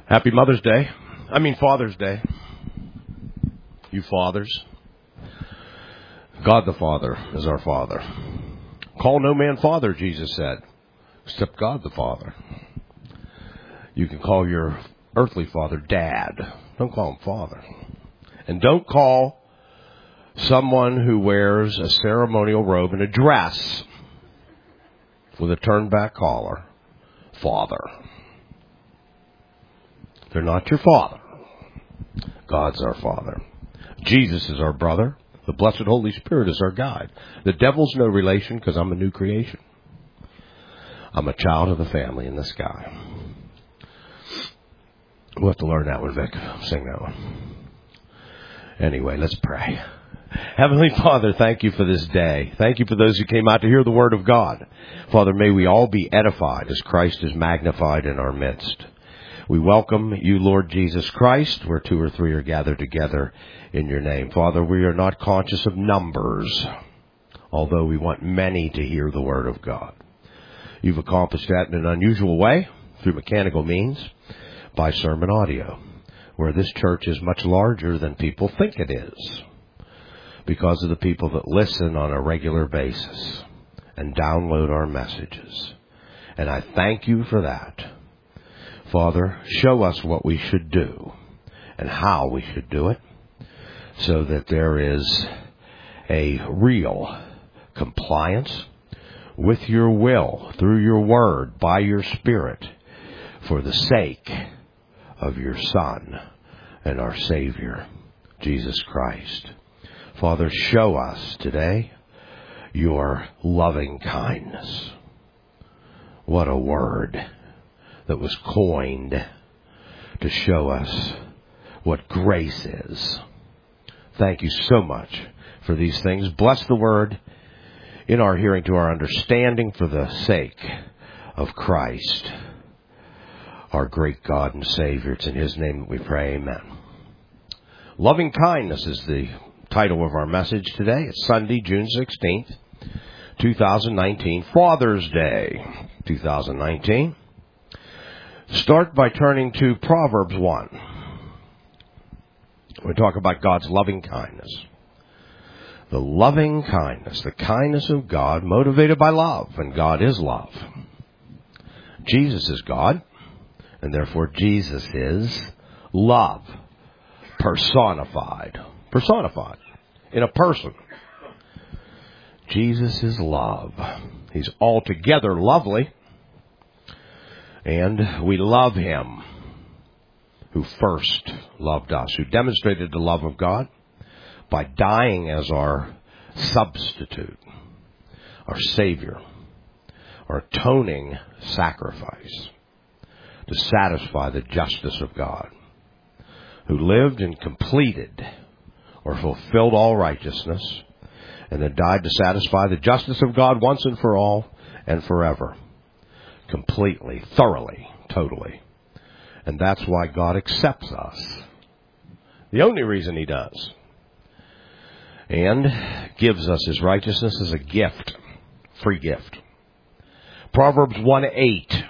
Happy Mother's Day. Father's Day. You fathers. God the Father is our Father. Call no man Father, Jesus said, except God the Father. You can call your earthly father Dad. Don't call him Father. And don't call someone who wears a ceremonial robe and a dress with a turned-back collar Father. They're not your father. God's our Father. Jesus is our brother. The blessed Holy Spirit is our guide. The devil's no relation because I'm a new creation. I'm a child of the family in the sky. We'll have to learn that one, Vic. Sing that one. Anyway, let's pray. Heavenly Father, thank you for this day. Thank you for those who came out to hear the Word of God. Father, may we all be edified as Christ is magnified in our midst. We welcome you, Lord Jesus Christ, where 2 or 3 are gathered together in your name. Father, we are not conscious of numbers, although we want many to hear the Word of God. You've accomplished that in an unusual way, through mechanical means, by sermon audio, where this church is much larger than people think it is, because of the people that listen on a regular basis and download our messages. And I thank you for that. Father, show us what we should do and how we should do it so that there is a real compliance with your will through your word by your Spirit for the sake of your Son and our Savior, Jesus Christ. Father, show us today your loving kindness. What a word that was coined to show us what grace is. Thank you so much for these things. Bless the word in our hearing to our understanding for the sake of Christ, our great God and Savior. It's in His name that we pray. Amen. Loving kindness is the title of our message today. It's Sunday, June 16th, 2019, Father's Day, 2019. Start by turning to Proverbs 1. We talk about God's loving kindness. The loving kindness, the kindness of God motivated by love, and God is love. Jesus is God, and therefore Jesus is love, personified in a person. Jesus is love. He's altogether lovely. And we love Him who first loved us, who demonstrated the love of God by dying as our substitute, our Savior, our atoning sacrifice to satisfy the justice of God, who lived and completed or fulfilled all righteousness, and then died to satisfy the justice of God once and for all and forever. Completely, thoroughly, totally. And that's why God accepts us. The only reason He does. And gives us His righteousness as a gift. Free gift. Proverbs 1:8.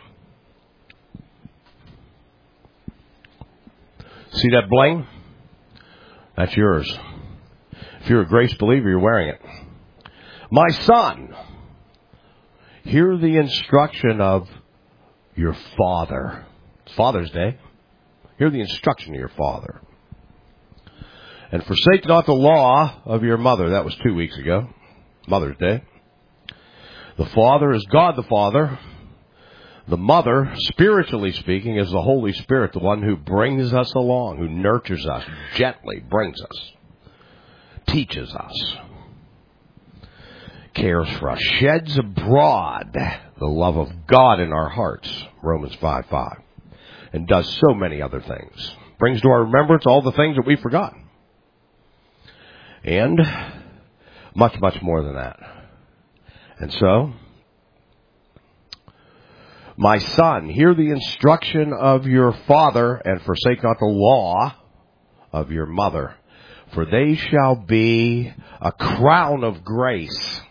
See that bling? That's yours. If you're a grace believer, you're wearing it. My son, hear the instruction of your father. It's Father's Day. Hear the instruction of your father. And forsake not the law of your mother. That was 2 weeks ago. Mother's Day. The Father is God the Father. The mother, spiritually speaking, is the Holy Spirit, the one who brings us along, who nurtures us, gently brings us, teaches us, cares for us, sheds abroad the love of God in our hearts, Romans 5:5, and does so many other things. Brings to our remembrance all the things that we've forgotten. And much, much more than that. And so, my son, hear the instruction of your father, and forsake not the law of your mother, for they shall be a crown of grace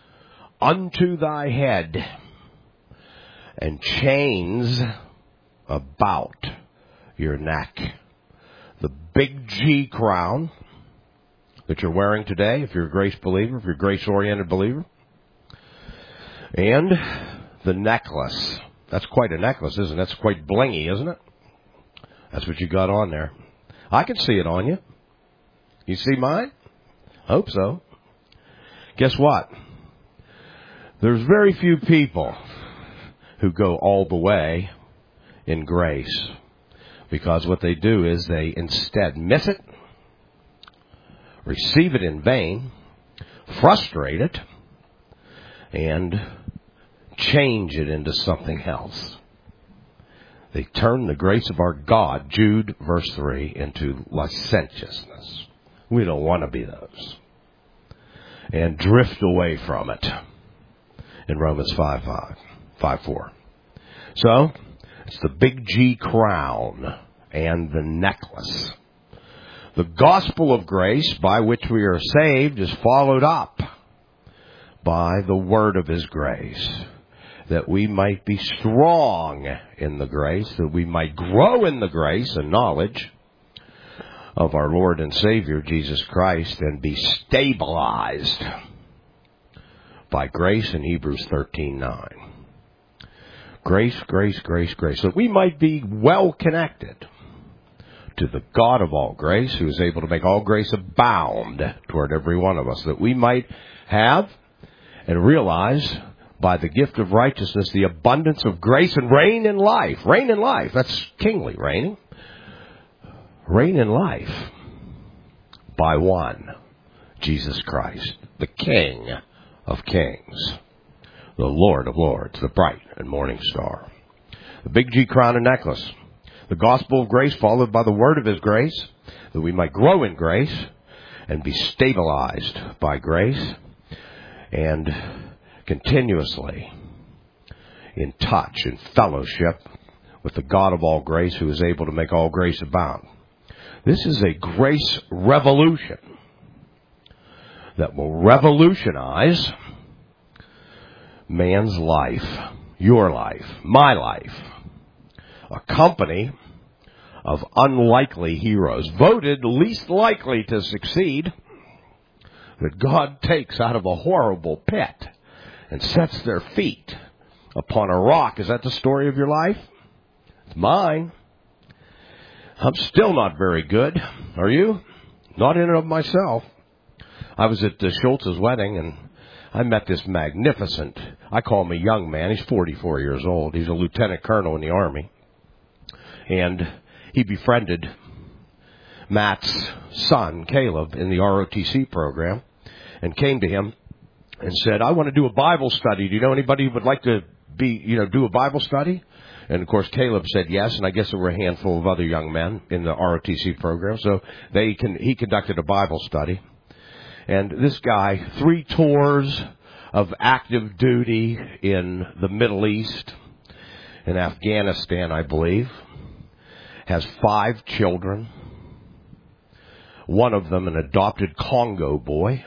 unto thy head, and chains about your neck. The big G crown that you're wearing today, if you're a grace believer, if you're a grace-oriented believer. And the necklace. That's quite a necklace, isn't it? That's quite blingy, isn't it? That's what you got on there. I can see it on you. You see mine? Hope so. Guess what? There's very few people who go all the way in grace, because what they do is they instead miss it, receive it in vain, frustrate it, and change it into something else. They turn the grace of our God, Jude verse 3, into licentiousness. We don't want to be those. And drift away from it in Romans 5:4. So, it's the big G crown and the necklace. The gospel of grace by which we are saved is followed up by the word of his grace, that we might be strong in the grace, that we might grow in the grace and knowledge of our Lord and Savior, Jesus Christ, and be stabilized by grace in Hebrews 13:9. Grace, grace, grace, grace. So we might be well connected to the God of all grace, who is able to make all grace abound toward every one of us, that we might have and realize by the gift of righteousness the abundance of grace and reign in life. Reign in life. That's kingly reigning. Reign in life by one, Jesus Christ, the King of kings, the Lord of lords, the bright and morning star. The big G crown and necklace. The gospel of grace followed by the word of his grace, that we might grow in grace and be stabilized by grace and continuously in touch, in fellowship with the God of all grace, who is able to make all grace abound. This is a grace revolution that will revolutionize man's life, your life, my life. A company of unlikely heroes, voted least likely to succeed, that God takes out of a horrible pit and sets their feet upon a rock. Is that the story of your life? It's mine. I'm still not very good. Are you? Not in and of myself. I was at Schultz's wedding, and I met this magnificent, I call him a young man. He's 44 years old. He's a lieutenant colonel in the Army. And he befriended Matt's son, Caleb, in the ROTC program, and came to him and said, I want to do a Bible study. Do you know anybody who would like to do a Bible study? And, of course, Caleb said yes, and I guess there were a handful of other young men in the ROTC program. So he conducted a Bible study. And this guy, 3 tours of active duty in the Middle East, in Afghanistan, I believe, has 5 children, one of them an adopted Congo boy,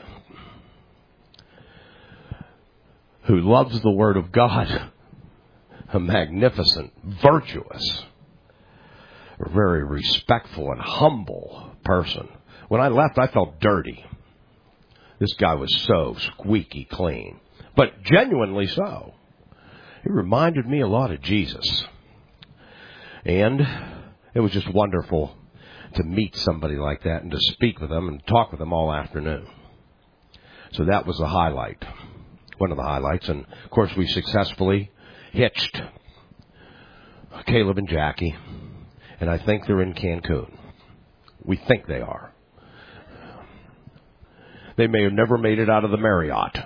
who loves the Word of God, a magnificent, virtuous, very respectful and humble person. When I left, I felt dirty. This guy was so squeaky clean, but genuinely so. He reminded me a lot of Jesus. And it was just wonderful to meet somebody like that and to speak with them and talk with them all afternoon. So that was the highlight, one of the highlights. And, of course, we successfully hitched Caleb and Jackie, and I think they're in Cancun. We think they are. They may have never made it out of the Marriott,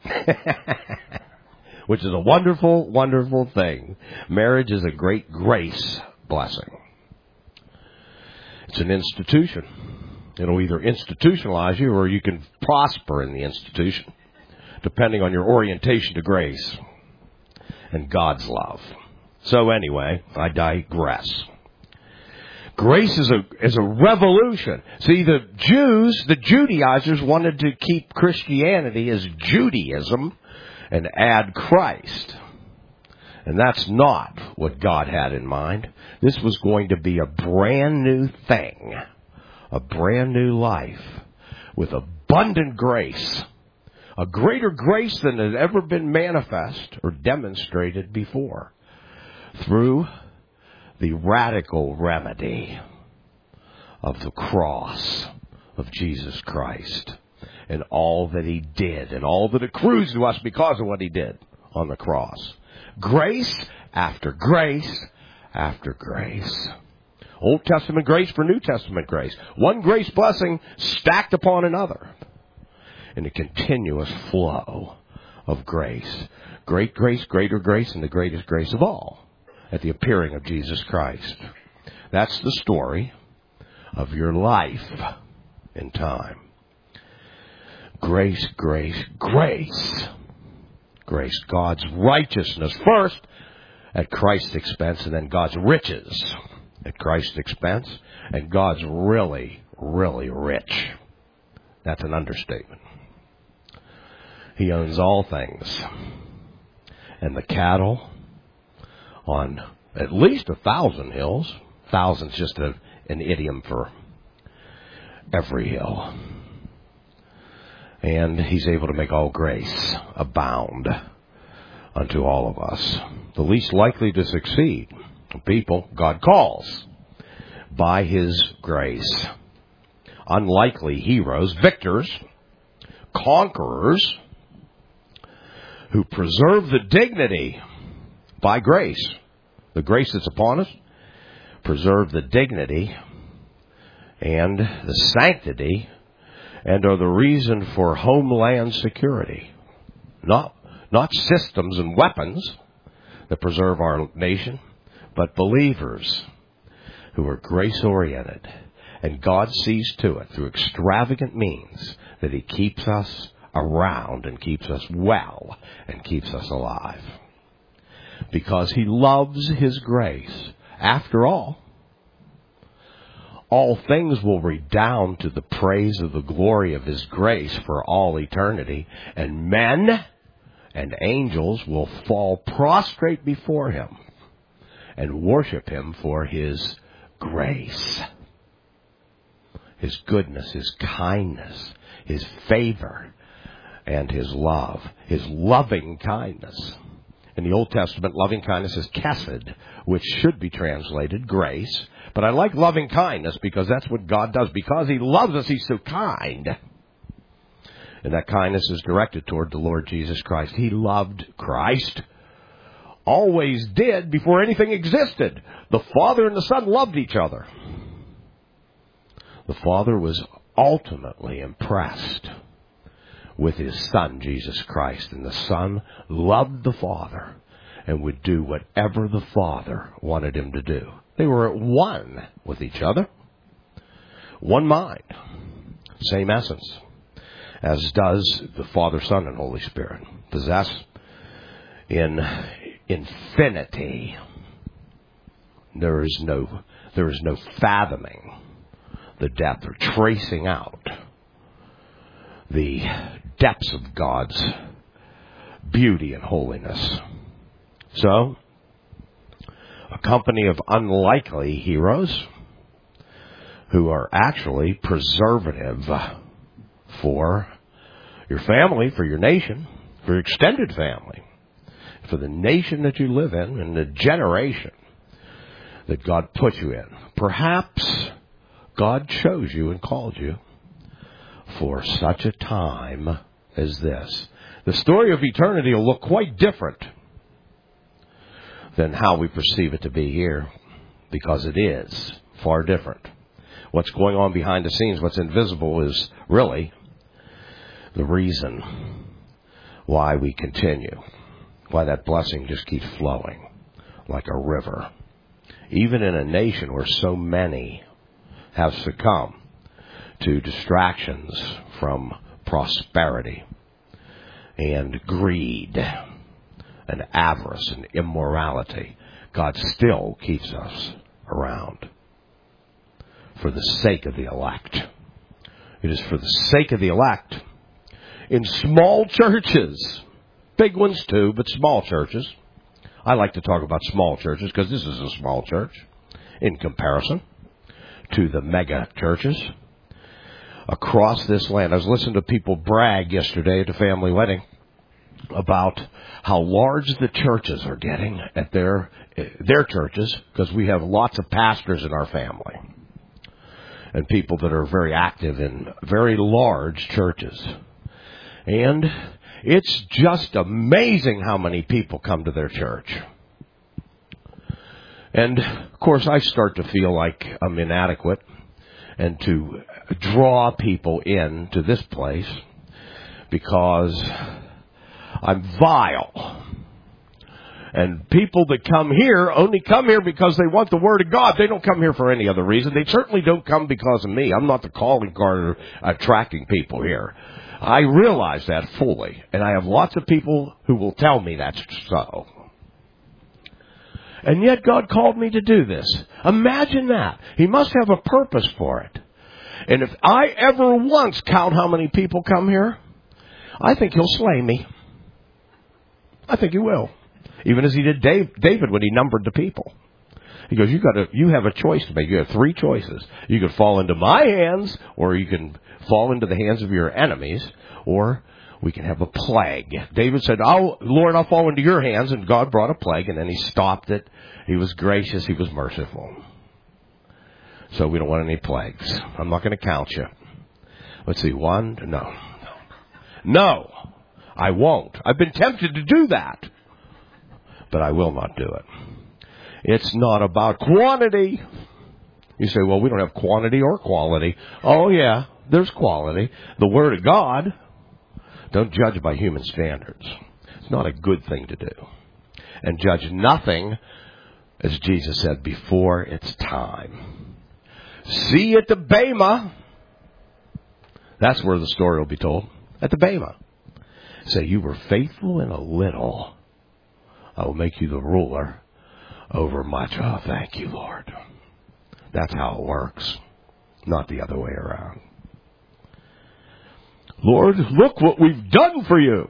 which is a wonderful, wonderful thing. Marriage is a great grace blessing. It's an institution. It'll either institutionalize you or you can prosper in the institution, depending on your orientation to grace and God's love. So anyway, I digress. Grace is a revolution. See, the Judaizers wanted to keep Christianity as Judaism and add Christ. And that's not what God had in mind. This was going to be a brand new thing, a brand new life with abundant grace, a greater grace than had ever been manifest or demonstrated before, through the radical remedy of the cross of Jesus Christ and all that He did and all that accrues to us because of what He did on the cross. Grace after grace after grace. Old Testament grace for New Testament grace. One grace blessing stacked upon another in a continuous flow of grace. Great grace, greater grace, and the greatest grace of all at the appearing of Jesus Christ. That's the story of your life in time. Grace, grace, grace. Grace, God's righteousness first at Christ's expense, and then God's riches at Christ's expense, and God's really, really rich. That's an understatement. He owns all things. And the cattle on at least 1,000 hills. 1,000's just an idiom for every hill. And He's able to make all grace abound unto all of us. The least likely to succeed, people God calls by His grace. Unlikely heroes, victors, conquerors, who preserve the dignity by grace. The grace that's upon us, preserve the dignity and the sanctity and are the reason for homeland security. Not systems and weapons that preserve our nation, but believers who are grace-oriented. And God sees to it through extravagant means that He keeps us around and keeps us well and keeps us alive. Because He loves His grace. After all things will redound to the praise of the glory of His grace for all eternity, and men and angels will fall prostrate before Him and worship Him for His grace, His goodness, His kindness, His favor, and His love, His loving kindness. In the Old Testament, loving kindness is chesed, which should be translated grace. But I like loving kindness because that's what God does. Because He loves us, He's so kind. And that kindness is directed toward the Lord Jesus Christ. He loved Christ. Always did before anything existed. The Father and the Son loved each other. The Father was ultimately impressed with His Son, Jesus Christ. And the Son loved the Father and would do whatever the Father wanted Him to do. They were at one with each other. One mind. Same essence. As does the Father, Son, and Holy Spirit. Possess in infinity. There is no fathoming the depth or tracing out the depths of God's beauty and holiness. So, a company of unlikely heroes who are actually preservative for your family, for your nation, for your extended family, for the nation that you live in and the generation that God put you in. Perhaps God chose you and called you for such a time as this. The story of eternity will look quite different than how we perceive it to be here, because it is far different. What's going on behind the scenes, what's invisible, is really the reason why we continue, why that blessing just keeps flowing like a river. Even in a nation where so many have succumbed to distractions from prosperity and greed and avarice and immorality, God still keeps us around for the sake of the elect. It is for the sake of the elect in small churches, big ones too, but small churches, I like to talk about small churches because this is a small church in comparison to the mega churches across this land. I was listening to people brag yesterday at a family wedding about how large the churches are getting at their churches, because we have lots of pastors in our family and people that are very active in very large churches. And it's just amazing how many people come to their church. And, of course, I start to feel like I'm inadequate and to draw people into this place because I'm vile. And people that come here only come here because they want the Word of God. They don't come here for any other reason. They certainly don't come because of me. I'm not the calling card attracting people here. I realize that fully. And I have lots of people who will tell me that's so. And yet God called me to do this. Imagine that. He must have a purpose for it. And if I ever once count how many people come here, I think He'll slay me. I think He will. Even as He did David when he numbered the people. He goes, you have a choice to make. You have three choices. You could fall into my hands, or you can fall into the hands of your enemies, or we can have a plague. David said, Lord, I'll fall into your hands, and God brought a plague, and then He stopped it. He was gracious. He was merciful. So we don't want any plagues. I'm not going to count you. Let's see, one, no, I won't. I've been tempted to do that, but I will not do it. It's not about quantity. You say, well, we don't have quantity or quality. Oh, yeah, there's quality. The Word of God, don't judge by human standards. It's not a good thing to do. And judge nothing, as Jesus said, before it's time. See at the Bema. That's where the story will be told. At the Bema. Say, you were faithful in a little. I will make you the ruler over much. Oh, thank you, Lord. That's how it works. Not the other way around. Lord, look what we've done for you.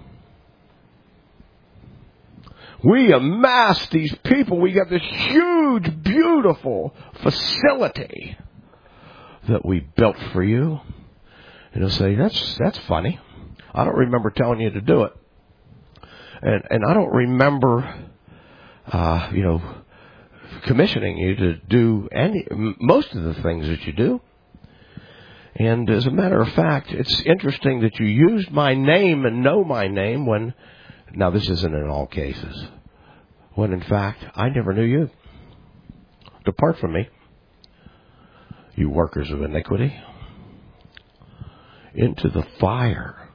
We amassed these people. We got this huge, beautiful facility that we built for you. And he'll say, that's funny. I don't remember telling you to do it. And I don't remember, commissioning you to do most of the things that you do. And as a matter of fact, it's interesting that you used my name and know my name when, now this isn't in all cases, when in fact I never knew you. Depart from me, you workers of iniquity, into the fire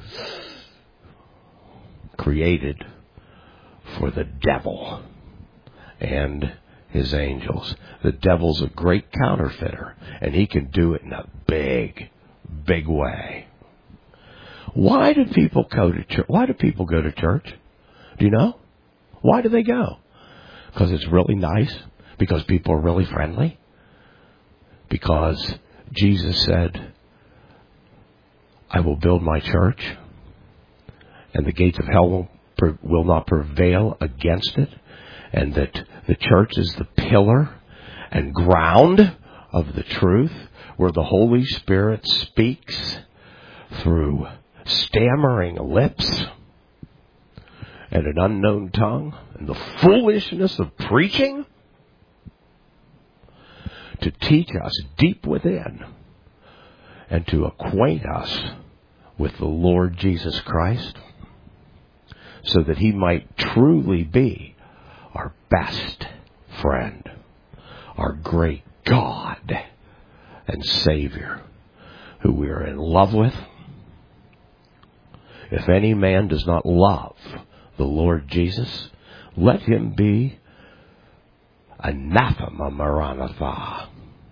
created for the devil and his angels. The devil's a great counterfeiter, and he can do it in a big, big way. Why do people go to church? Why do people go to church? Do you know? Why do they go? Because it's really nice? Because people are really friendly? Because Jesus said, I will build my church, and the gates of hell will not prevail against it, and that the church is the pillar and ground of the truth, where the Holy Spirit speaks through stammering lips and an unknown tongue, and the foolishness of preaching to teach us deep within and to acquaint us with the Lord Jesus Christ, so that He might truly be our best friend, our great God and Savior, who we are in love with. If any man does not love the Lord Jesus, let him be anathema maranatha.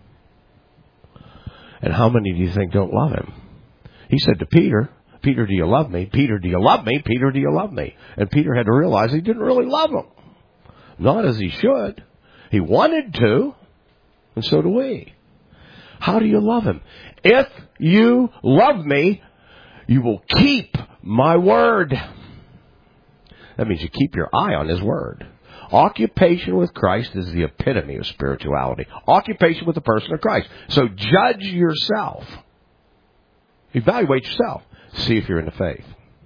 And how many do you think don't love Him? He said to Peter, Peter, do you love me? Peter, do you love me? Peter, do you love me? And Peter had to realize he didn't really love Him. Not as he should. He wanted to, and so do we. How do you love Him? If you love me, you will keep my word. That means you keep your eye on His word. Occupation with Christ is the epitome of spirituality. Occupation with the person of Christ. So judge yourself. Evaluate yourself. See if you're in the faith.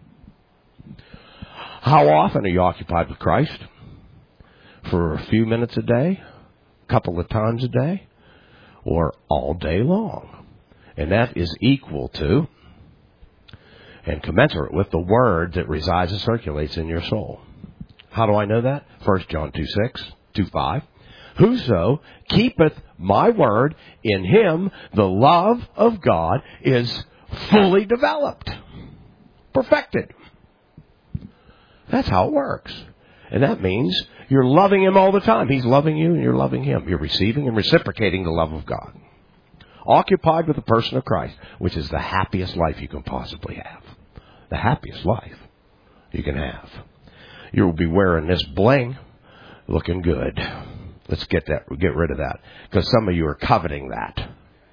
How often are you occupied with Christ? For a few minutes a day? A couple of times a day? Or all day long? And that is equal to and commensurate with the word that resides and circulates in your soul. How do I know that? 1 John 2:6, 2:5. Whoso keepeth my word, in him the love of God is fully developed, perfected. That's how it works. And that means you're loving him all the time. He's loving you and you're loving him. You're receiving and reciprocating the love of God. Occupied with the person of Christ, which is the happiest life you can possibly have. The happiest life you can have. You'll be wearing this bling, looking good. Let's get rid of that, because some of you are coveting that.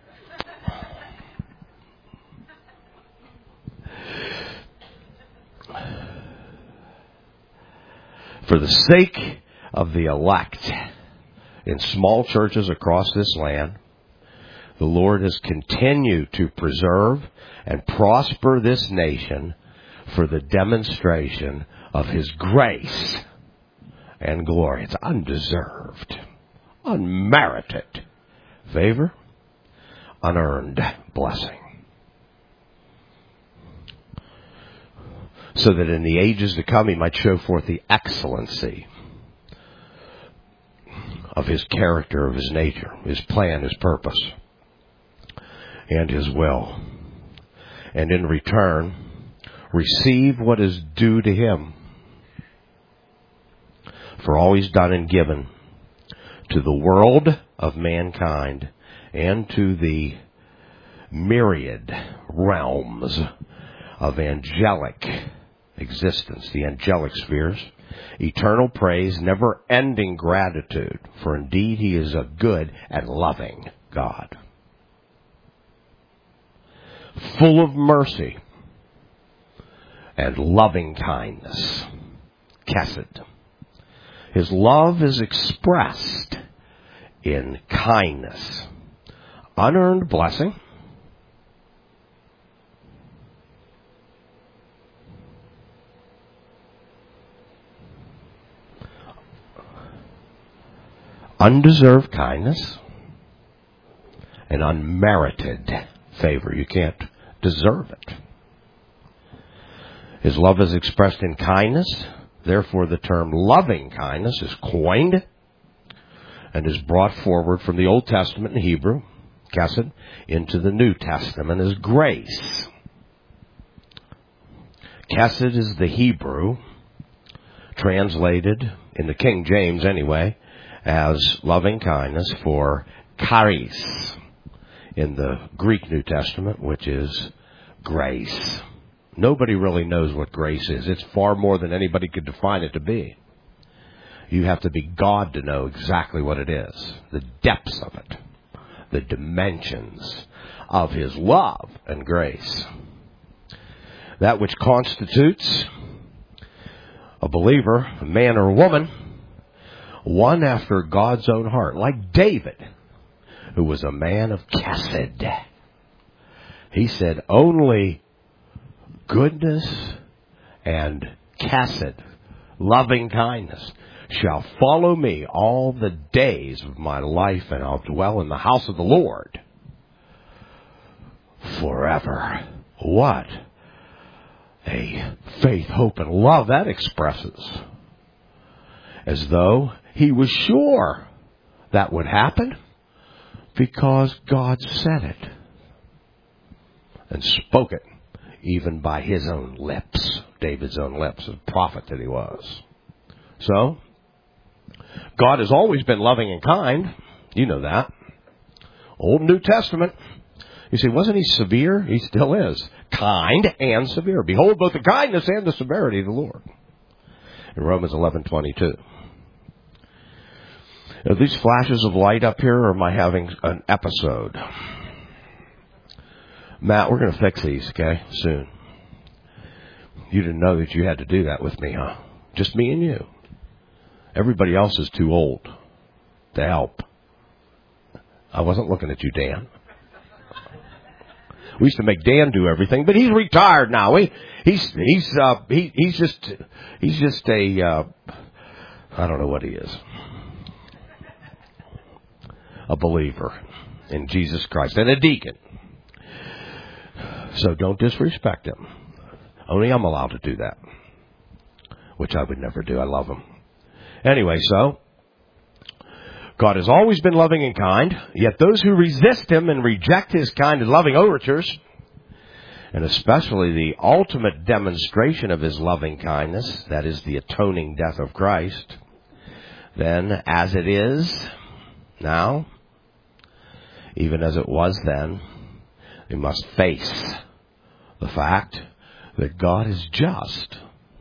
For the sake of the elect in small churches across this land, the Lord has continued to preserve and prosper this nation for the demonstration of his grace and glory. It's undeserved, unmerited favor, unearned blessing. So that in the ages to come he might show forth the excellency of his character, of his nature, his plan, his purpose, and his will. And in return, receive what is due to him for all he's done and given to the world of mankind and to the myriad realms of angelic existence, the angelic spheres. Eternal praise, never-ending gratitude, for indeed he is a good and loving God, full of mercy and loving kindness. Chesed. His love is expressed in kindness, unearned blessing, undeserved kindness, and unmerited favor. You can't deserve it. His love is expressed in kindness. Therefore, the term loving kindness is coined and is brought forward from the Old Testament in Hebrew, chesed, into the New Testament as grace. Chesed is the Hebrew, translated in the King James anyway, as loving kindness, for charis in the Greek New Testament, which is grace. Nobody really knows what grace is. It's far more than anybody could define it to be. You have to be God to know exactly what it is, the depths of it, the dimensions of his love and grace. That which constitutes a believer, a man or a woman, one after God's own heart, like David, who was a man of chesed. He said, only goodness and chesed, loving kindness, shall follow me all the days of my life, and I'll dwell in the house of the Lord forever. What a faith, hope, and love that expresses. As though he was sure that would happen because God said it and spoke it even by his own lips, David's own lips, the prophet that he was. So, God has always been loving and kind. You know that. Old and New Testament. You say, wasn't he severe? He still is. Kind and severe. Behold both the kindness and the severity of the Lord. In Romans 11:22. Are these flashes of light up here, or am I having an episode? Matt, we're going to fix these, okay, soon. You didn't know that you had to do that with me, huh? Just me and you. Everybody else is too old to help. I wasn't looking at you, Dan. We used to make Dan do everything, but he's retired now. He's just a I don't know what he is. A believer in Jesus Christ and a deacon. So don't disrespect him. Only I'm allowed to do that, which I would never do. I love him. Anyway, so God has always been loving and kind, yet those who resist him and reject his kind and loving overtures, and especially the ultimate demonstration of his loving kindness, that is the atoning death of Christ, then as it is now, even as it was then, they must face the fact that God is just.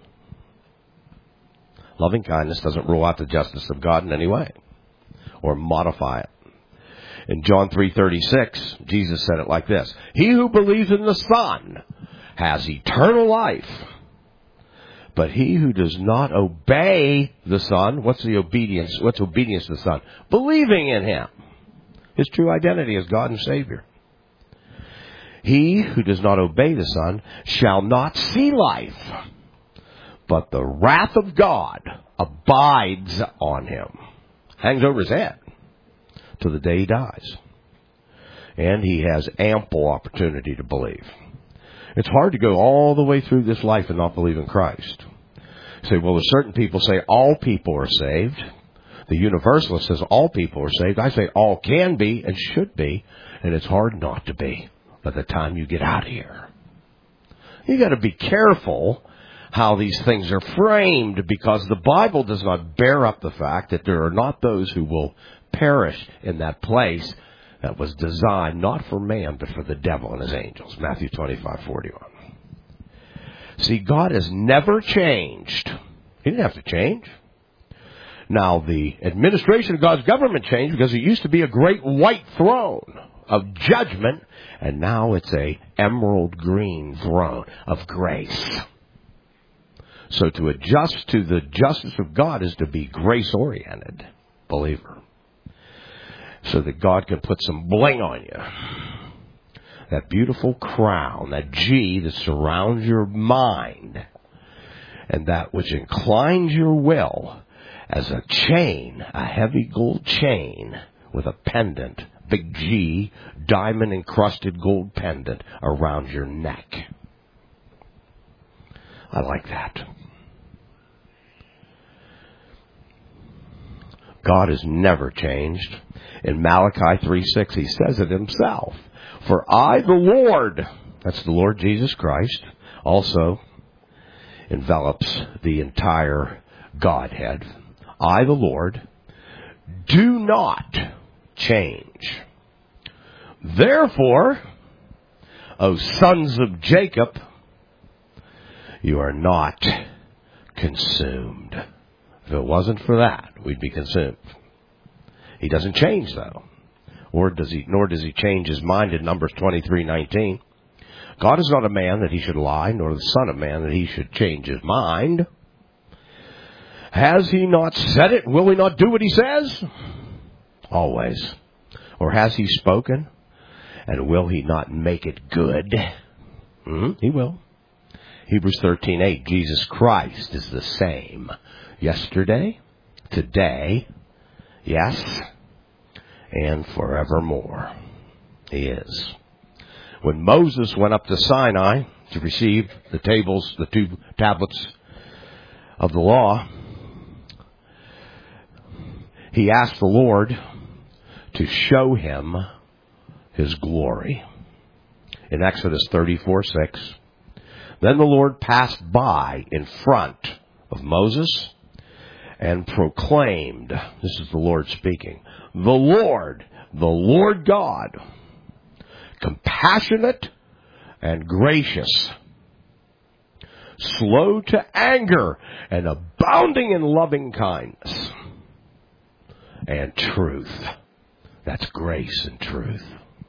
Loving kindness doesn't rule out the justice of God in any way or modify it. In John 3:36, Jesus said it like this: "He who believes in the Son has eternal life. But he who does not obey the Son," what's obedience to the Son? Believing in him. His true identity as God and Savior. "He who does not obey the Son shall not see life, but the wrath of God abides on him." Hangs over his head till the day he dies. And he has ample opportunity to believe. It's hard to go all the way through this life and not believe in Christ. You say, well, there's certain people say all people are saved. The universalist says all people are saved. I say all can be and should be, and it's hard not to be by the time you get out of here. You got to be careful how these things are framed, because the Bible does not bear up the fact that there are not those who will perish in that place that was designed not for man but for the devil and his angels. Matthew 25:41. See, God has never changed. He didn't have to change. Now, the administration of God's government changed because it used to be a great white throne of judgment, and now it's a emerald green throne of grace. So to adjust to the justice of God is to be grace-oriented, believer. So that God can put some bling on you. That beautiful crown, that G that surrounds your mind, and that which inclines your will as a chain, a heavy gold chain with a pendant, big G, diamond-encrusted gold pendant around your neck. I like that. God has never changed. In Malachi 3:6, he says it himself. "For I, the Lord," that's the Lord Jesus Christ, also envelops the entire Godhead. "I, the Lord, do not change. Therefore, O sons of Jacob, you are not consumed." If it wasn't for that, we'd be consumed. He doesn't change, though. Nor does he change his mind in Numbers 23:19. God is not a man that he should lie, nor the son of man that he should change his mind. Has he not said it? Will he not do what he says? Always. Or has he spoken? And will he not make it good? He will. Hebrews 13:8. Jesus Christ is the same yesterday, today, yes, and forevermore. He is. When Moses went up to Sinai to receive the tables, the 2 tablets of the law, he asked the Lord to show him his glory. In Exodus 34:6, then the Lord passed by in front of Moses and proclaimed, this is the Lord speaking, the Lord God, compassionate and gracious, slow to anger and abounding in loving kindness and truth. That's grace and truth.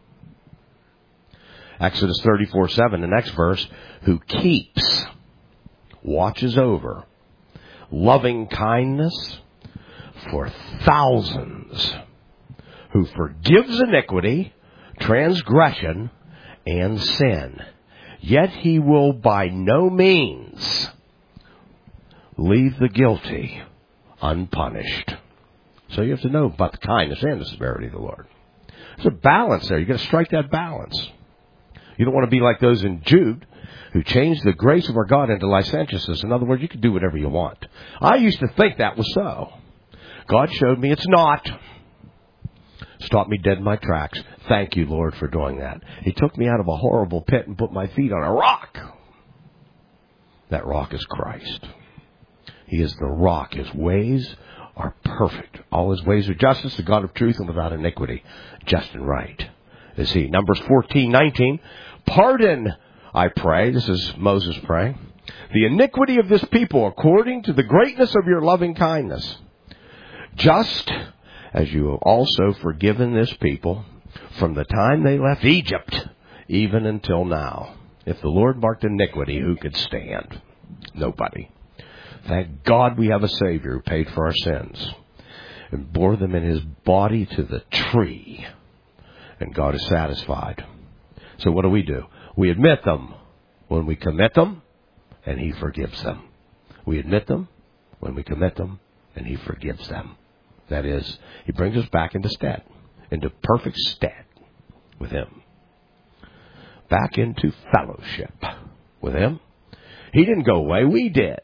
Exodus 34:7, the next verse, who keeps, watches over, loving kindness for thousands, who forgives iniquity, transgression, and sin. Yet he will by no means leave the guilty unpunished. So you have to know about the kindness and the severity of the Lord. There's a balance there. You've got to strike that balance. You don't want to be like those in Jude who changed the grace of our God into licentiousness. In other words, you can do whatever you want. I used to think that was so. God showed me it's not. Stopped me dead in my tracks. Thank you, Lord, for doing that. He took me out of a horrible pit and put my feet on a rock. That rock is Christ. He is the rock. His ways are perfect. All his ways are justice, the God of truth and without iniquity. Just and right is he. Numbers 14:19. Pardon, I pray, this is Moses praying, the iniquity of this people according to the greatness of your loving kindness, just as you have also forgiven this people from the time they left Egypt, even until now. If the Lord marked iniquity, who could stand? Nobody. Thank God we have a Savior who paid for our sins and bore them in his body to the tree. And God is satisfied. So what do? We admit them when we commit them, and he forgives them. We admit them when we commit them, and he forgives them. That is, he brings us back into perfect stead with him. Back into fellowship with him. He didn't go away, we did.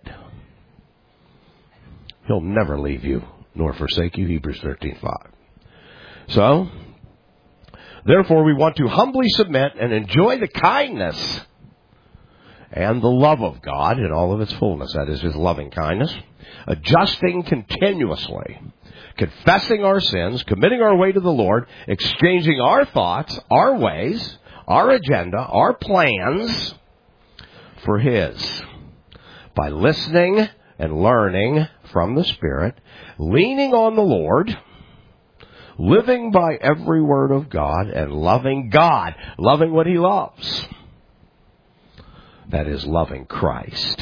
He'll never leave you nor forsake you, Hebrews 13:5. So, therefore we want to humbly submit and enjoy the kindness and the love of God in all of its fullness. That is his loving kindness. Adjusting continuously. Confessing our sins, committing our way to the Lord, exchanging our thoughts, our ways, our agenda, our plans for his. By listening and learning from the Spirit, leaning on the Lord, living by every word of God, and loving God, loving what he loves. That is loving Christ.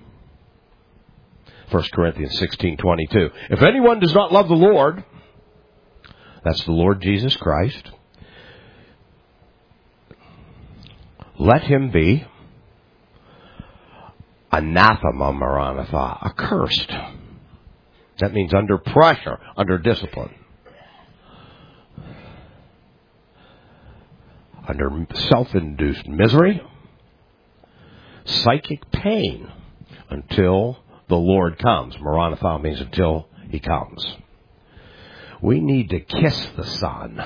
1 Corinthians 16:22. If anyone does not love the Lord, that's the Lord Jesus Christ, let him be anathema maranatha, accursed. That means under pressure, under discipline, under self-induced misery, psychic pain, until the Lord comes. Maranatha means until he comes. We need to kiss the Son.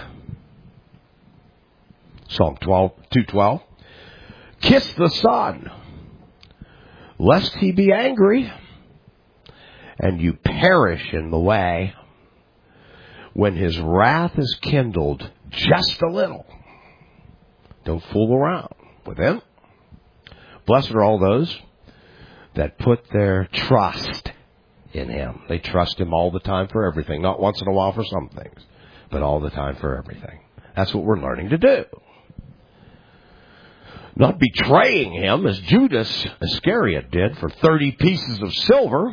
Psalm 2:12. Kiss the Son, lest he be angry, and you perish in the way. When his wrath is kindled just a little, don't fool around with him. Blessed are all those that put their trust in him. They trust him all the time for everything. Not once in a while for some things, but all the time for everything. That's what we're learning to do. Not betraying him as Judas Iscariot did for 30 pieces of silver,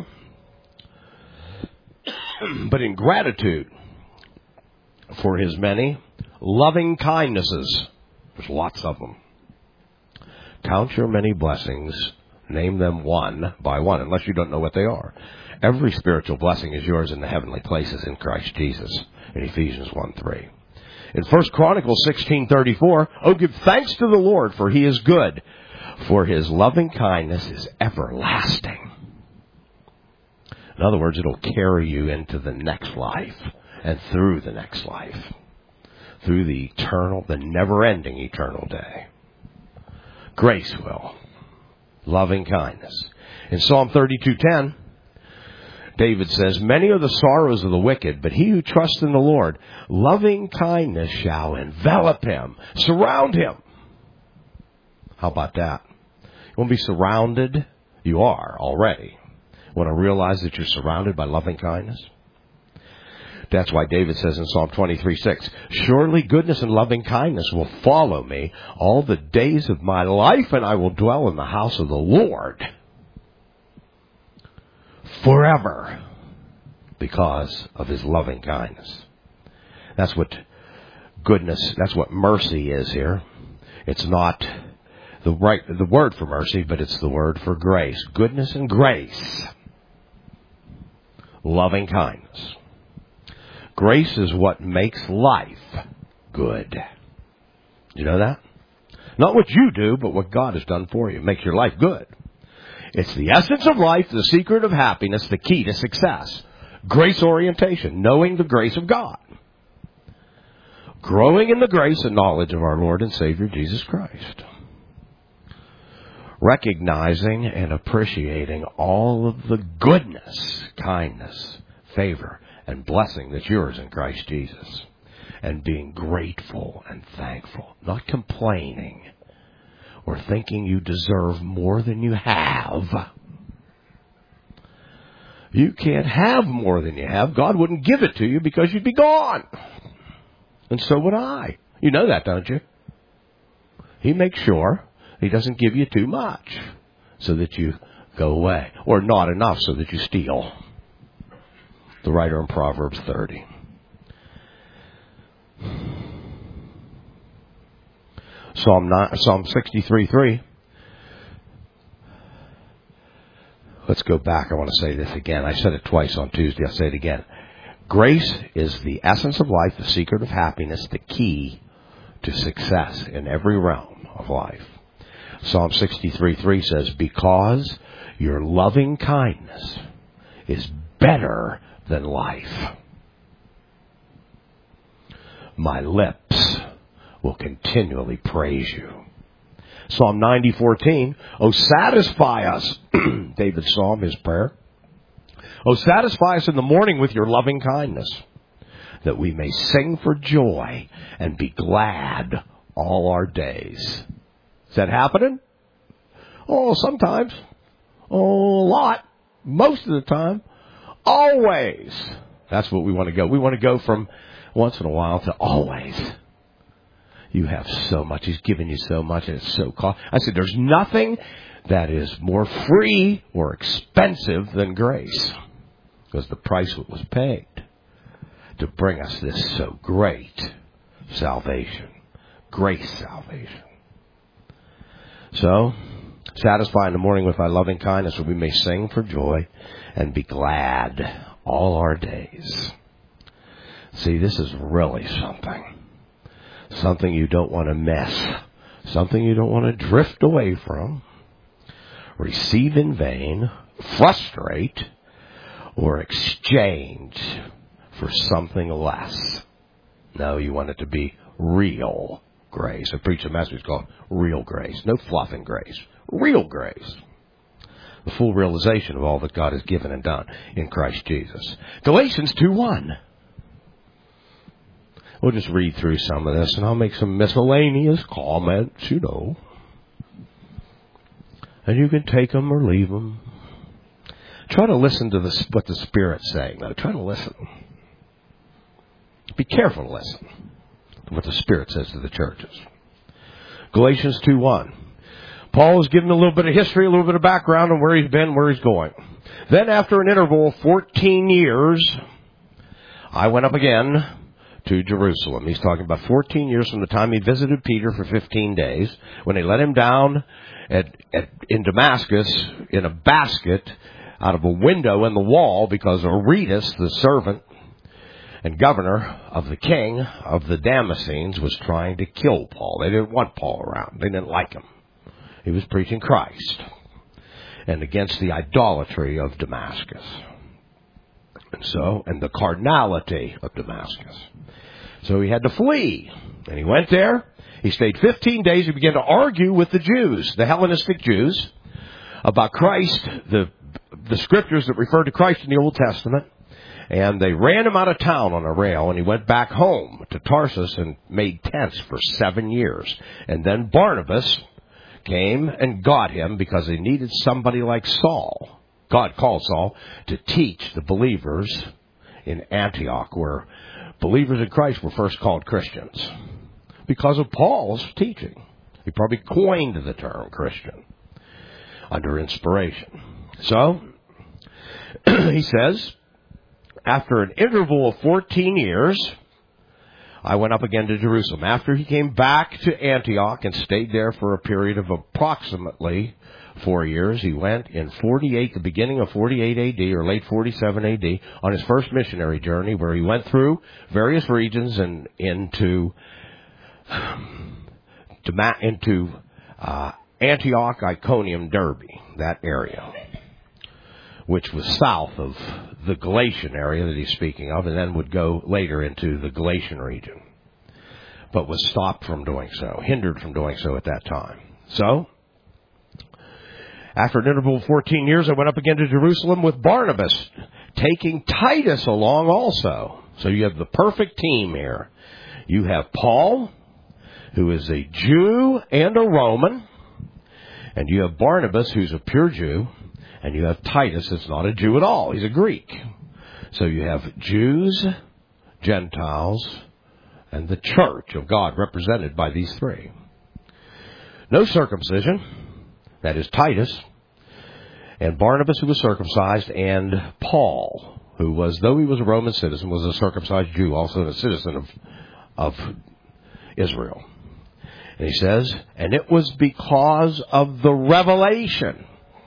but in gratitude for his many loving kindnesses. There's lots of them. Count your many blessings. Name them one by one, unless you don't know what they are. Every spiritual blessing is yours in the heavenly places in Christ Jesus, in Ephesians 1:3. In 1 Chronicles 16:34, oh, give thanks to the Lord, for he is good, for his loving kindness is everlasting. In other words, it'll carry you into the next life and through the next life, through the eternal, the never-ending eternal day. Grace will. Loving kindness. In Psalm 32:10, David says, many are the sorrows of the wicked, but he who trusts in the Lord, loving kindness shall envelop him, surround him. How about that? You want to be surrounded? You are already. Want to realize that you're surrounded by loving kindness? That's why David says in Psalm 23:6, surely goodness and loving kindness will follow me all the days of my life, and I will dwell in the house of the Lord forever. because of his loving kindness. That's what goodness, that's what mercy is here. It's not the word for mercy, but it's the word for grace. Goodness and grace. Loving kindness. Grace is what makes life good. You know that? Not what you do, but what God has done for you. It makes your life good. It's the essence of life, the secret of happiness, the key to success. Grace orientation, knowing the grace of God. Growing in the grace and knowledge of our Lord and Savior Jesus Christ. Recognizing and appreciating all of the goodness, kindness, favor, and blessing that's yours in Christ Jesus. And being grateful and thankful. Not complaining or thinking you deserve more than you have. You can't have more than you have. God wouldn't give it to you because you'd be gone. And so would I. You know that, don't you? He makes sure He doesn't give you too much so that you go away. Or not enough so that you steal. The writer in Proverbs 30. Psalm 63:3. Let's go back. I want to say this again. I said it twice on Tuesday. I'll say it again. Grace is the essence of life, the secret of happiness, the key to success in every realm of life. Psalm 63:3 says, because your loving kindness is better than life. My lips will continually praise you. Psalm 90:14. Oh, satisfy us. David's psalm, his prayer. Oh, satisfy us in the morning with your loving kindness, that we may sing for joy and be glad all our days. Is that happening? Oh, sometimes. Oh, a lot. Most of the time. Always. That's what we want to go. We want to go from once in a while to always. You have so much. He's given you so much, and it's so costly. I said, there's nothing that is more free or expensive than grace. Because the price was paid to bring us this so great salvation. Grace salvation. So, satisfy in the morning with thy loving kindness, that we may sing for joy and be glad all our days. See, this is really something. Something you don't want to miss. Something you don't want to drift away from. Receive in vain. Frustrate. Or exchange for something less. No, you want it to be real grace. I preach a message called Real Grace. No fluffing grace. Real grace. The full realization of all that God has given and done in Christ Jesus. Galatians 2:1. We'll just read through some of this, and I'll make some miscellaneous comments, you know. And you can take them or leave them. Try to listen to what the Spirit's saying, though. Try to listen. Be careful to listen to what the Spirit says to the churches. Galatians 2:1. Paul is giving a little bit of history, a little bit of background on where he's been, where he's going. Then after an interval of 14 years, I went up again to Jerusalem. He's talking about 14 years from the time he visited Peter for 15 days, when they let him down in Damascus in a basket out of a window in the wall, because Aretas, the servant and governor of the king of the Damascenes, was trying to kill Paul. They didn't want Paul around. They didn't like him. He was preaching Christ and against the idolatry of Damascus. And the carnality of Damascus. So he had to flee. And he went there. He stayed 15 days. He began to argue with the Jews, the Hellenistic Jews, about Christ, the scriptures that refer to Christ in the Old Testament. And they ran him out of town on a rail, and he went back home to Tarsus and made tents for 7 years. And then Barnabas came and got him because they needed somebody like Saul. God called Saul to teach the believers in Antioch, where believers in Christ were first called Christians because of Paul's teaching. He probably coined the term Christian under inspiration. So, he says, after an interval of 14 years, I went up again to Jerusalem. After he came back to Antioch and stayed there for a period of approximately 4 years, he went in the beginning of 48 AD or late 47 AD on his first missionary journey, where he went through various regions and into Antioch, Iconium, Derbe, that area, which was south of the Galatian area that he's speaking of, and then would go later into the Galatian region, but was stopped from doing so, hindered from doing so at that time. So, after an interval of 14 years, I went up again to Jerusalem with Barnabas, taking Titus along also. So you have the perfect team here. You have Paul, who is a Jew and a Roman, and you have Barnabas, who's a pure Jew, and you have Titus, that's not a Jew at all. He's a Greek. So you have Jews, Gentiles, and the church of God represented by these three. No circumcision. That is Titus, and Barnabas, who was circumcised, and Paul, who was, though he was a Roman citizen, was a circumcised Jew, also a citizen of Israel. And he says, and it was because of the revelation.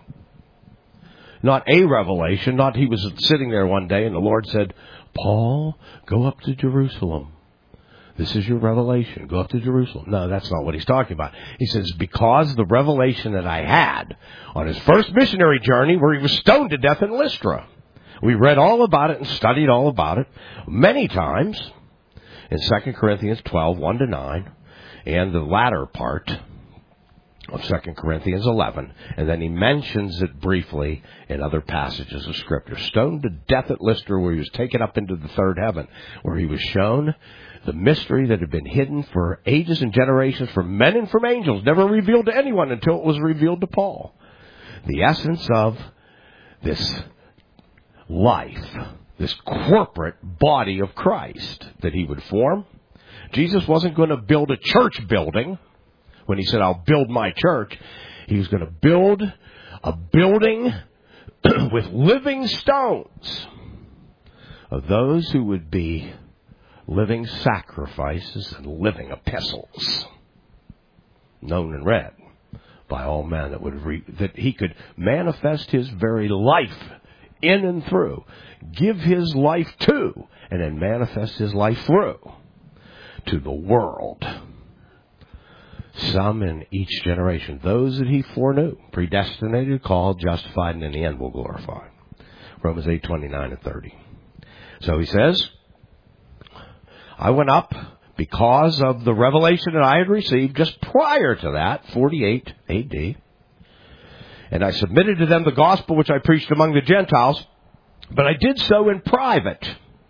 Not a revelation, not he was sitting there one day and the Lord said, Paul, go up to Jerusalem. This is your revelation. Go up to Jerusalem. No, that's not what he's talking about. He says, because the revelation that I had on his first missionary journey where he was stoned to death in Lystra. We read all about it and studied all about it many times in 2 Corinthians 12, 1-9, and the latter part of 2 Corinthians 11. And then he mentions it briefly in other passages of Scripture. Stoned to death at Lystra, where he was taken up into the third heaven, where he was shown the mystery that had been hidden for ages and generations from men and from angels, never revealed to anyone until it was revealed to Paul. The essence of this life, this corporate body of Christ that he would form. Jesus wasn't going to build a church building when he said, I'll build my church. He was going to build a building with living stones of those who would be living sacrifices and living epistles, known and read by all men, that he could manifest his very life in and through, give his life to, and then manifest his life through to the world. Some in each generation, those that he foreknew, predestinated, called, justified, and in the end will glorify. Romans 8:29-30. So he says, I went up because of the revelation that I had received just prior to that, 48 AD. And I submitted to them the gospel which I preached among the Gentiles, but I did so in private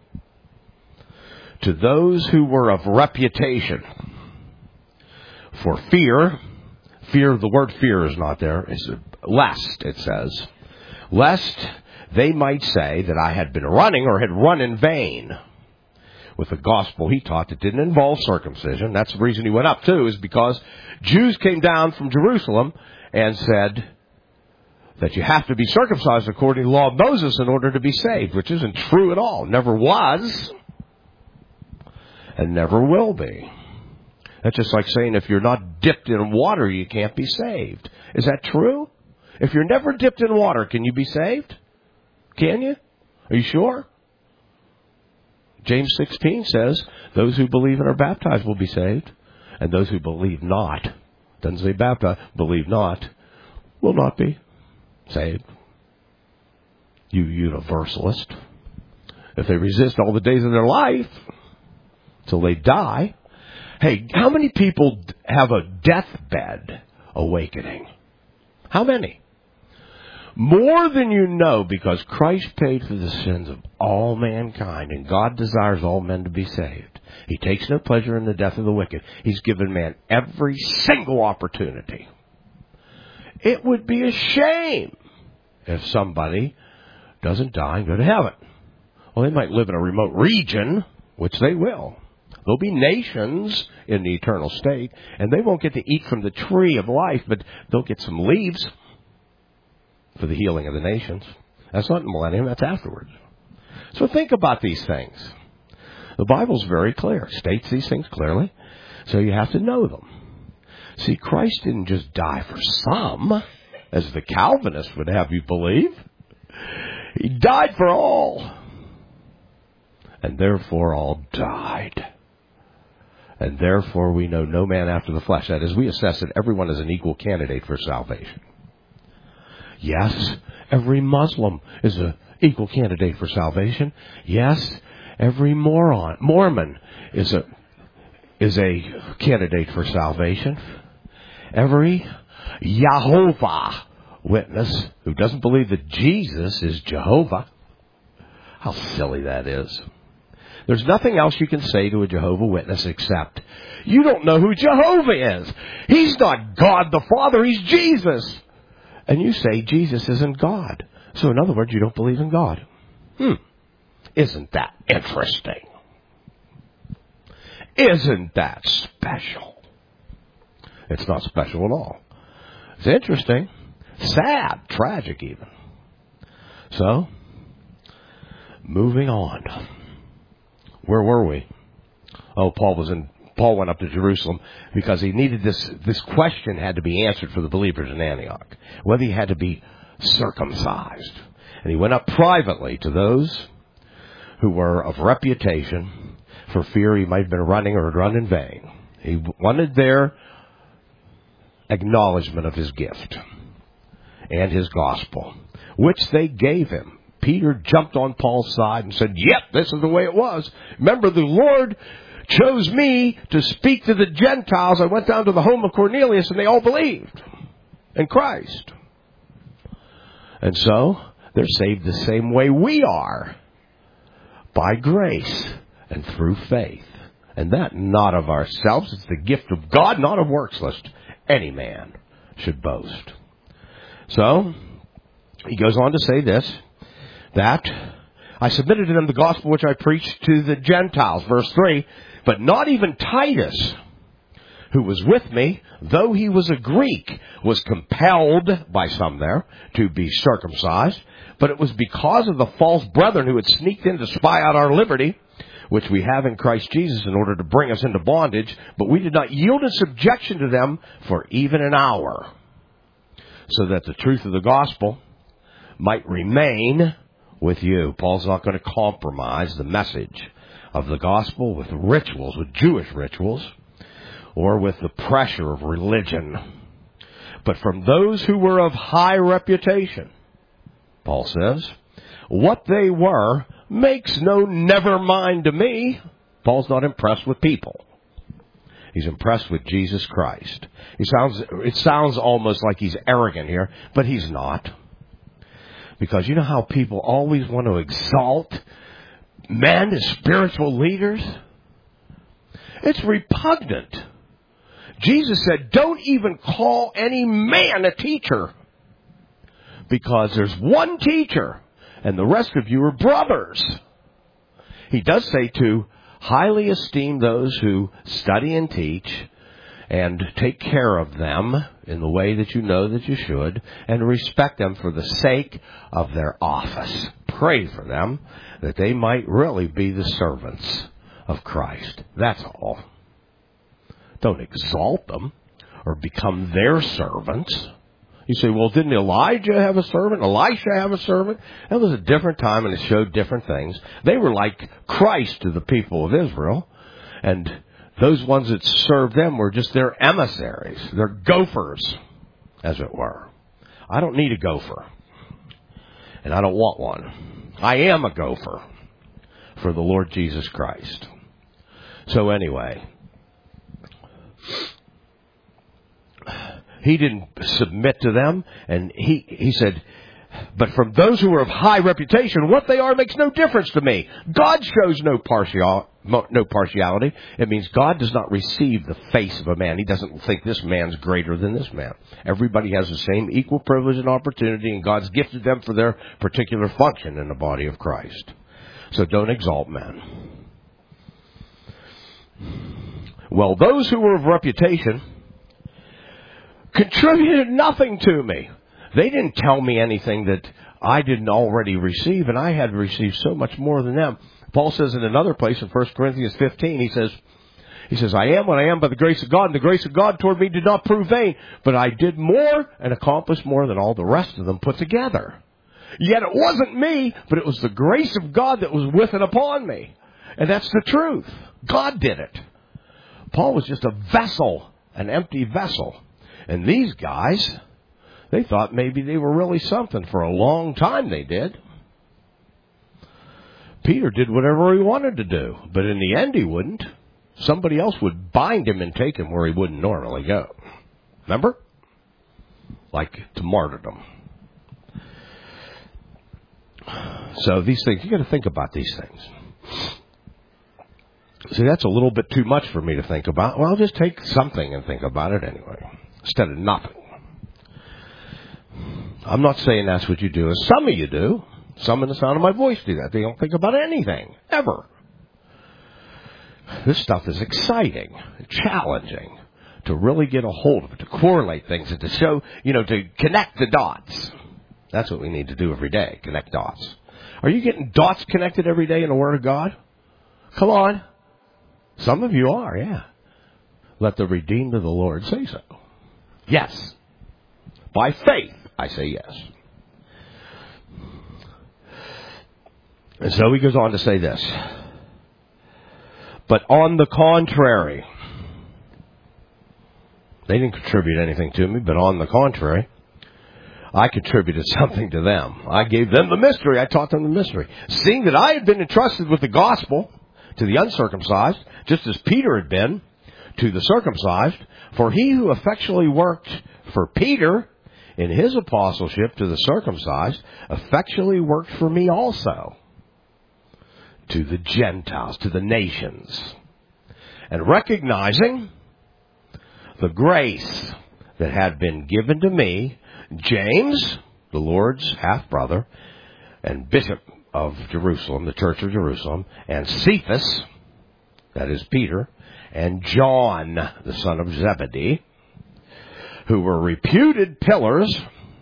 to those who were of reputation. For fear, the word fear is not there, it's lest, it says. Lest they might say that I had been running or had run in vain with the gospel he taught that didn't involve circumcision. That's the reason he went up too, is because Jews came down from Jerusalem and said that you have to be circumcised according to the law of Moses in order to be saved, which isn't true at all. Never was and never will be. That's just like saying if you're not dipped in water, you can't be saved. Is that true? If you're never dipped in water, can you be saved? Can you? Are you sure? James 16 says, those who believe and are baptized will be saved. And those who believe not, doesn't say baptized, believe not, will not be saved. You universalist. If they resist all the days of their life till they die. Hey, how many people have a deathbed awakening? How many? More than you know, because Christ paid for the sins of all mankind, and God desires all men to be saved. He takes no pleasure in the death of the wicked. He's given man every single opportunity. It would be a shame if somebody doesn't die and go to heaven. Well, they might live in a remote region, which they will. There'll be nations in the eternal state, and they won't get to eat from the tree of life, but they'll get some leaves for the healing of the nations. That's not in the millennium, that's afterwards. So think about these things. The Bible's very clear. It states these things clearly. So you have to know them. See, Christ didn't just die for some, as the Calvinists would have you believe. He died for all. And therefore all died. And therefore we know no man after the flesh. That is, we assess that everyone is an equal candidate for salvation. Yes, every Muslim is an equal candidate for salvation. Yes, every Mormon is a candidate for salvation. Every Jehovah Witness who doesn't believe that Jesus is Jehovah. How silly that is. There's nothing else you can say to a Jehovah Witness except, you don't know who Jehovah is. He's not God the Father, he's Jesus. And you say Jesus isn't God. So in other words, you don't believe in God. Isn't that interesting? Isn't that special? It's not special at all. It's interesting. Sad. Tragic even. So, moving on. Where were we? Oh, Paul went up to Jerusalem because he needed this question had to be answered for the believers in Antioch. Whether he had to be circumcised. And he went up privately to those who were of reputation for fear he might have been running or had run in vain. He wanted their acknowledgement of his gift and his gospel, which they gave him. Peter jumped on Paul's side and said, yep, this is the way it was. Remember, the Lord chose me to speak to the Gentiles. I went down to the home of Cornelius and they all believed in Christ. And so, they're saved the same way we are. By grace and through faith. And that not of ourselves. It's the gift of God, not of works, lest any man should boast. So, he goes on to say this, that I submitted to them the gospel which I preached to the Gentiles. Verse 3, but not even Titus, who was with me, though he was a Greek, was compelled by some there to be circumcised. But it was because of the false brethren who had sneaked in to spy out our liberty, which we have in Christ Jesus, in order to bring us into bondage. But we did not yield in subjection to them for even an hour, so that the truth of the gospel might remain with you. Paul's not going to compromise the message of the gospel with rituals, with Jewish rituals, or with the pressure of religion. But from those who were of high reputation, Paul says, what they were makes no never mind to me. Paul's not impressed with people. He's impressed with Jesus Christ. It sounds almost like he's arrogant here, but he's not. Because you know how people always want to exalt men as spiritual leaders? It's repugnant. Jesus said, don't even call any man a teacher. Because there's one teacher, and the rest of you are brothers. He does say to highly esteem those who study and teach, and take care of them in the way that you know that you should, and respect them for the sake of their office. Pray for them, that they might really be the servants of Christ. That's all. Don't exalt them, or become their servants. You say, well, didn't Elijah have a servant? Elisha have a servant? That was a different time, and it showed different things. They were like Christ to the people of Israel. And those ones that served them were just their emissaries. They're gophers, as it were. I don't need a gopher. And I don't want one. I am a gopher for the Lord Jesus Christ. So anyway, he didn't submit to them, and he said, but from those who are of high reputation, what they are makes no difference to me. God shows no partiality. It means God does not receive the face of a man. He doesn't think this man's greater than this man. Everybody has the same equal privilege and opportunity, and God's gifted them for their particular function in the body of Christ. So don't exalt men. Well, those who were of reputation contributed nothing to me. They didn't tell me anything that I didn't already receive, and I had received so much more than them. Paul says in another place in 1 Corinthians 15, he says, I am what I am by the grace of God, and the grace of God toward me did not prove vain, but I did more and accomplished more than all the rest of them put together. Yet it wasn't me, but it was the grace of God that was with and upon me. And that's the truth. God did it. Paul was just a vessel, an empty vessel. And these guys, they thought maybe they were really something. For a long time they did. Peter did whatever he wanted to do, but in the end he wouldn't. Somebody else would bind him and take him where he wouldn't normally go. Remember? Like to martyrdom. So these things, you got to think about these things. See, that's a little bit too much for me to think about. Well, I'll just take something and think about it anyway, instead of nothing. I'm not saying that's what you do. As some of you do. Some in the sound of my voice do that. They don't think about anything, ever. This stuff is exciting, challenging, to really get a hold of it, to correlate things, and to show, to connect the dots. That's what we need to do every day, connect dots. Are you getting dots connected every day in the Word of God? Come on. Some of you are, yeah. Let the redeemed of the Lord say so. Yes. By faith, I say yes. And so he goes on to say this. But on the contrary, they didn't contribute anything to me, but on the contrary, I contributed something to them. I gave them the mystery. I taught them the mystery. Seeing that I had been entrusted with the gospel to the uncircumcised, just as Peter had been to the circumcised, for he who effectually worked for Peter in his apostleship to the circumcised, effectually worked for me also to the Gentiles, to the nations. And recognizing the grace that had been given to me, James, the Lord's half-brother, and bishop of Jerusalem, the church of Jerusalem, and Cephas, that is Peter, and John, the son of Zebedee, who were reputed pillars,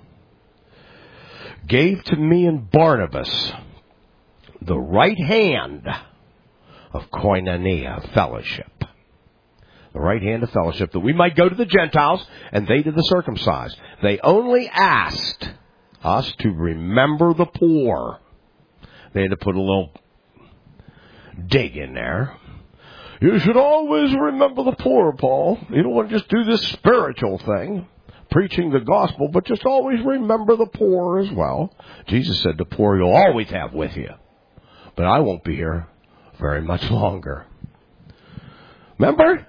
gave to me and Barnabas the right hand of koinonia, fellowship. The right hand of fellowship, that we might go to the Gentiles and they to the circumcised. They only asked us to remember the poor. They had to put a little dig in there. You should always remember the poor, Paul. You don't want to just do this spiritual thing, preaching the gospel, but just always remember the poor as well. Jesus said the poor you'll always have with you. But I won't be here very much longer. Remember?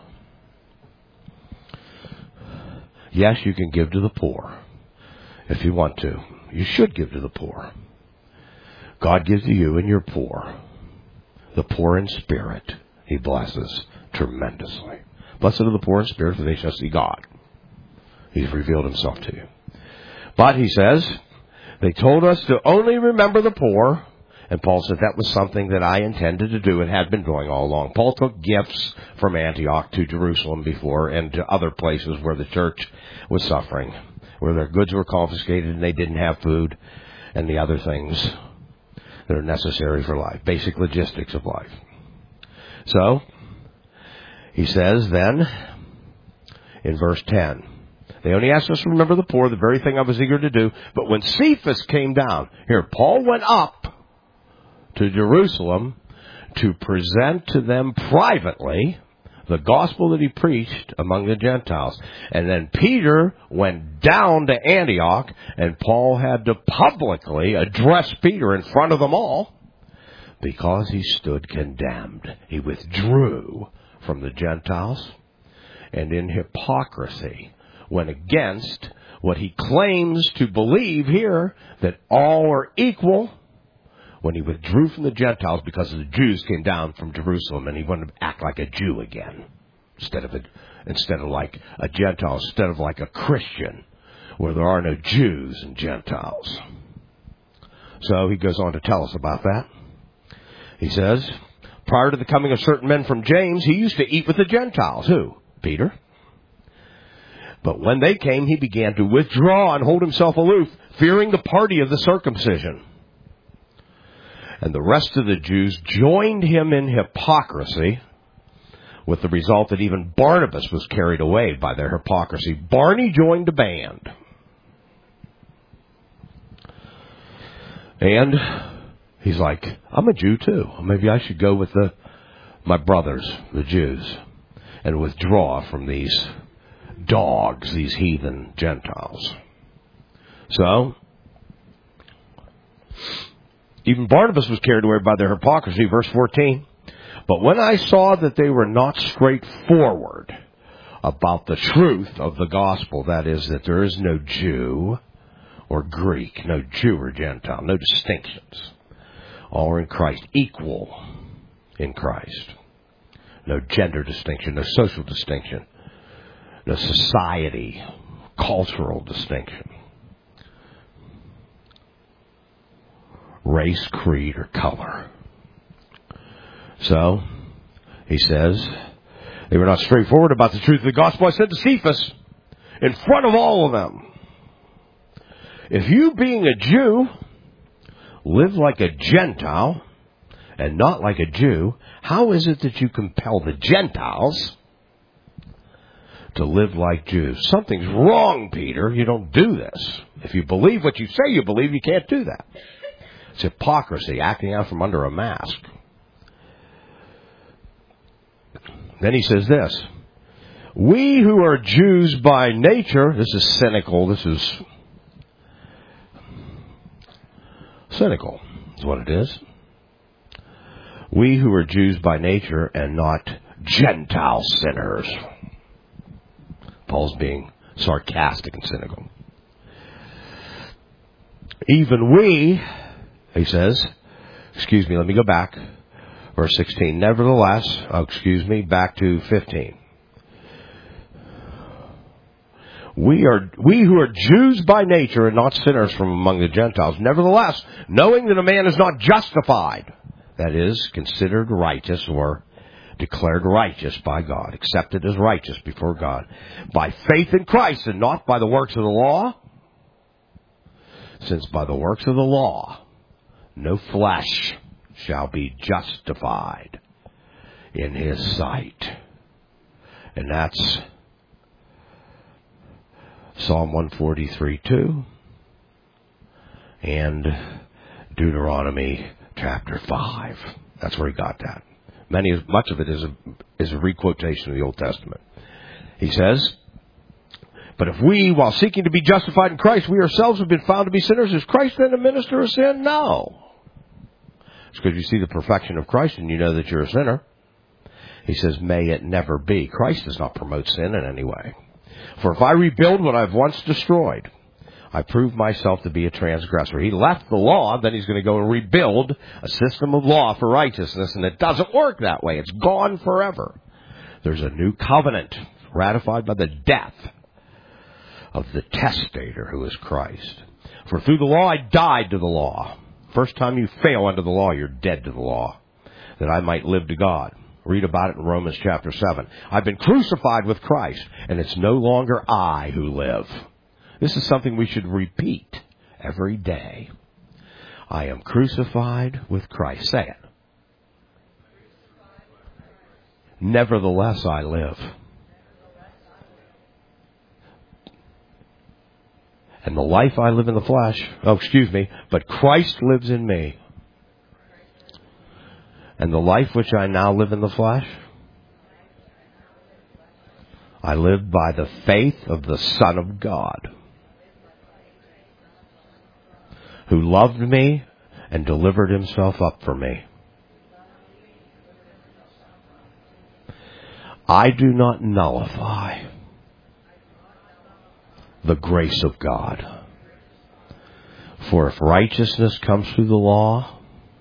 Yes, you can give to the poor if you want to. You should give to the poor. God gives to you and you're poor. The poor in spirit, He blesses tremendously. Blessed are the poor in spirit, for they shall see God. He's revealed Himself to you. But, he says, they told us to only remember the poor. And Paul said that was something that I intended to do and had been doing all along. Paul took gifts from Antioch to Jerusalem before and to other places where the church was suffering, where their goods were confiscated and they didn't have food and the other things that are necessary for life, basic logistics of life. So, he says then, in verse 10, they only asked us to remember the poor, the very thing I was eager to do. But when Cephas came down, here, Paul went up to Jerusalem to present to them privately the gospel that he preached among the Gentiles. And then Peter went down to Antioch, and Paul had to publicly address Peter in front of them all because he stood condemned. He withdrew from the Gentiles and in hypocrisy went against what he claims to believe here, that all are equal, when he withdrew from the Gentiles because the Jews came down from Jerusalem and he wanted to act like a Jew again instead of like a Gentile, instead of like a Christian where there are no Jews and Gentiles. So he goes on to tell us about that. He says, prior to the coming of certain men from James, he used to eat with the Gentiles. Who? Peter. But when they came, he began to withdraw and hold himself aloof, fearing the party of the circumcision. And the rest of the Jews joined him in hypocrisy, with the result that even Barnabas was carried away by their hypocrisy. Barney joined the band. And he's like, I'm a Jew too. Maybe I should go with my brothers, the Jews, and withdraw from these dogs, these heathen Gentiles. So, even Barnabas was carried away by their hypocrisy. Verse 14. But when I saw that they were not straightforward about the truth of the gospel, that is, that there is no Jew or Greek, no Jew or Gentile, no distinctions, all are in Christ, equal in Christ. No gender distinction, no social distinction, no society, cultural distinction, race, creed, or color. So, he says, they were not straightforward about the truth of the gospel. I said to Cephas, in front of all of them, if you, being a Jew, live like a Gentile and not like a Jew, how is it that you compel the Gentiles to live like Jews? Something's wrong, Peter. You don't do this. If you believe what you say you believe, you can't do that. It's hypocrisy, acting out from under a mask. Then he says this, we who are Jews by nature, this is cynical, is what it is. We who are Jews by nature and not Gentile sinners. Paul's being sarcastic and cynical. Even we, he says, let me go back. Verse 16, back to 15. We who are Jews by nature and not sinners from among the Gentiles, nevertheless, knowing that a man is not justified, that is, considered righteous or declared righteous by God, accepted as righteous before God, by faith in Christ and not by the works of the law, since by the works of the law no flesh shall be justified in his sight. And that's Psalm 143:2 and Deuteronomy chapter 5. That's where he got that. Much of it is a requotation of the Old Testament. He says, but if we, while seeking to be justified in Christ, we ourselves have been found to be sinners, is Christ then a minister of sin? No. It's because you see the perfection of Christ and you know that you're a sinner. He says, may it never be. Christ does not promote sin in any way. For if I rebuild what I've once destroyed, I prove myself to be a transgressor. He left the law, then he's going to go and rebuild a system of law for righteousness, and it doesn't work that way. It's gone forever. There's a new covenant ratified by the death of the testator, who is Christ. For through the law I died to the law. First time you fail under the law, you're dead to the law, that I might live to God. Read about it in Romans chapter 7. I've been crucified with Christ, and it's no longer I who live. This is something we should repeat every day. I am crucified with Christ. Say it. Nevertheless I live. And the life I live in the flesh, but Christ lives in me. And the life which I now live in the flesh, I live by the faith of the Son of God, who loved me and delivered himself up for me. I do not nullify the grace of God. For if righteousness comes through the law,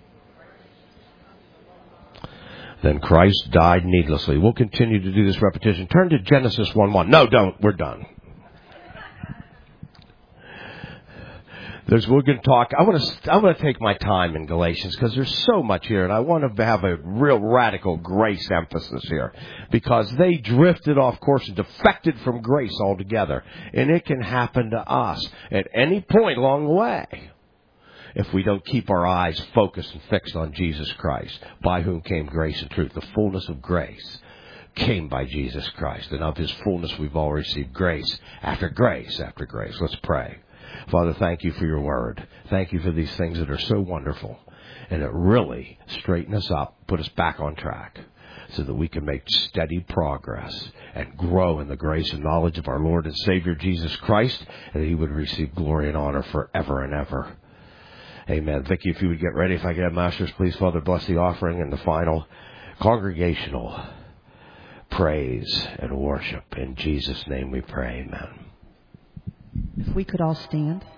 then Christ died needlessly. We'll continue to do this repetition. Turn to Genesis 1:1. No, don't. We're done. We're going to talk. I want to take my time in Galatians because there's so much here, and I want to have a real radical grace emphasis here because they drifted off course and defected from grace altogether, and it can happen to us at any point along the way if we don't keep our eyes focused and fixed on Jesus Christ, by whom came grace and truth. The fullness of grace came by Jesus Christ, and of His fullness we've all received grace after grace after grace. Let's pray. Father, thank you for your word. Thank you for these things that are so wonderful and that really straighten us up, put us back on track so that we can make steady progress and grow in the grace and knowledge of our Lord and Savior Jesus Christ, and that He would receive glory and honor forever and ever. Amen. Vicki, if you would get ready, if I could have masters, please, Father, bless the offering and the final congregational praise and worship. In Jesus' name we pray. Amen. If we could all stand.